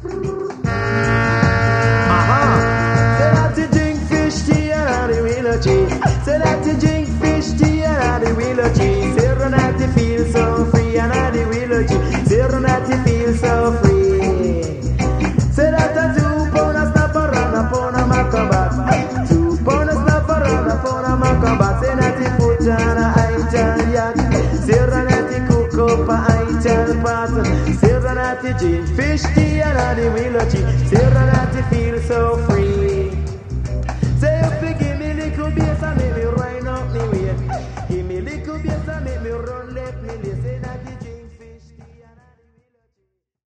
Say that you drink fish tea and the willow tree. Say that you drink fish tea and the willow tree. Say that you feel so free and the willow tree. Say that you feel so free. Say that a 2 pound a snap around upon a macabre. 2 pound a snap around upon a macabre. Say that you put on a ital yacht. Say that you cook up a ital pot. Say that you drink fish tea and the willow tree. Say that you feel so free.